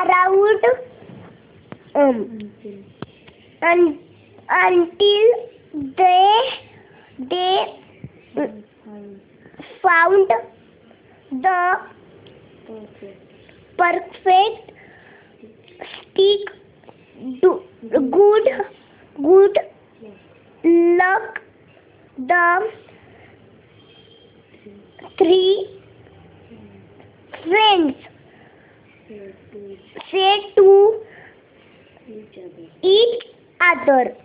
around until they found the perfect stick. Good luck. The three friends said to each other.